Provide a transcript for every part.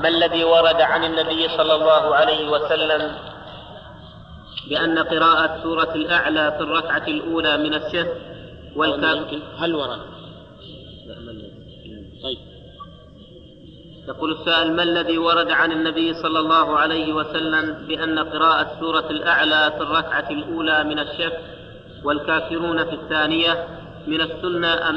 ما الذي ورد عن النبي صلى الله عليه وسلم بأن قراءة سورة الأعلى في الركعة الأولى من الشفع والكافرون؟ هل ورد؟ طيب. يقول السائل: ما الذي ورد عن النبي صلى الله عليه وسلم بأن قراءة سورة الأعلى في الركعة الأولى من الشفع والكافرون في الثانية من السنة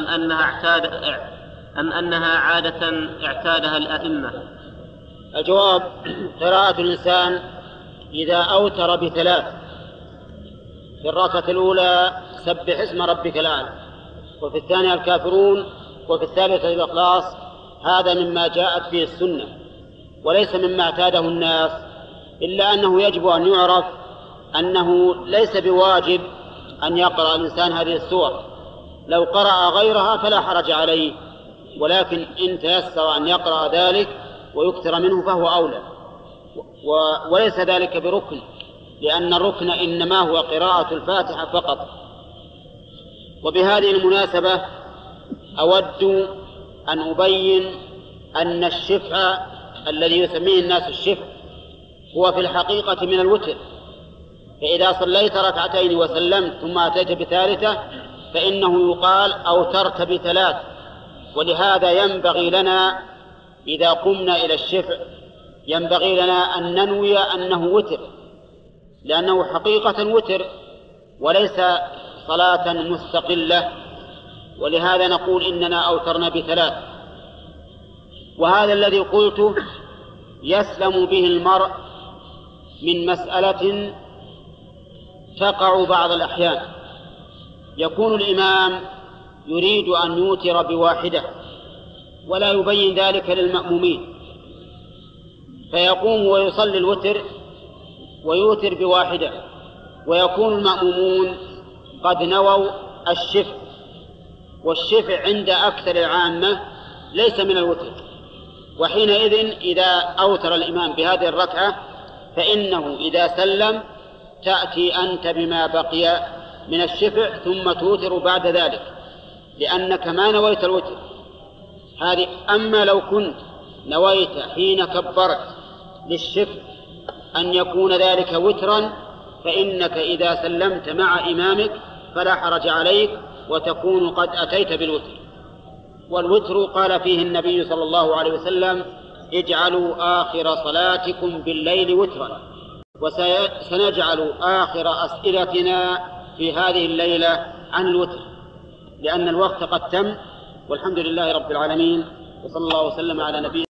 أم أنها عادة اعتادها الأئمة؟ الجواب: قراءة الإنسان إذا أوتر بثلاث في الركعة الأولى سبح اسم ربك الأعلى، وفي الثانية الكافرون، وفي الثالثة الإخلاص، هذا مما جاءت به السنة وليس مما اعتاده الناس، إلا أنه يجب أن يعرف أنه ليس بواجب أن يقرأ الإنسان هذه السور. لو قرأ غيرها فلا حرج عليه، ولكن إن تيسر أن يقرأ ذلك ويكثر منه فهو أولى، وليس ذلك بركن، لأن الركن إنما هو قراءة الفاتحة فقط. وبهذه المناسبة أود أن أبين أن الشفع الذي يسميه الناس الشفع هو في الحقيقة من الوتر، فإذا صليت ركعتين وسلمت ثم أتيت بثالثة فإنه يقال أوترت بثلاث. ولهذا ينبغي لنا إذا قمنا إلى الشفع ينبغي لنا أن ننوي أنه وتر، لأنه حقيقة وتر وليس صلاة مستقلة، ولهذا نقول إننا أوترنا بثلاث. وهذا الذي قلته يسلم به المرء من مسألة تقع بعض الأحيان. يكون الإمام يريد أن يوتر بواحدة ولا يبين ذلك للمأمومين، فيقوم ويصلي الوتر ويوتر بواحدة، ويكون المأمومون قد نووا الشفع، والشفع عند أكثر العامة ليس من الوتر. وحينئذ إذا أوتر الإمام بهذه الركعة فإنه إذا سلم تأتي أنت بما بقي من الشفع ثم توتر بعد ذلك، لأنك ما نويت الوتر هذه. أما لو كنت نويت حين كبرت للشفع أن يكون ذلك وترا فإنك إذا سلمت مع إمامك فلا حرج عليك وتكون قد أتيت بالوتر. والوتر قال فيه النبي صلى الله عليه وسلم: اجعلوا آخر صلاتكم بالليل وترا. وسنجعل آخر أسئلتنا في هذه الليلة عن الوتر، لأن الوقت قد تم. والحمد لله رب العالمين، وصلى الله وسلم على نبينا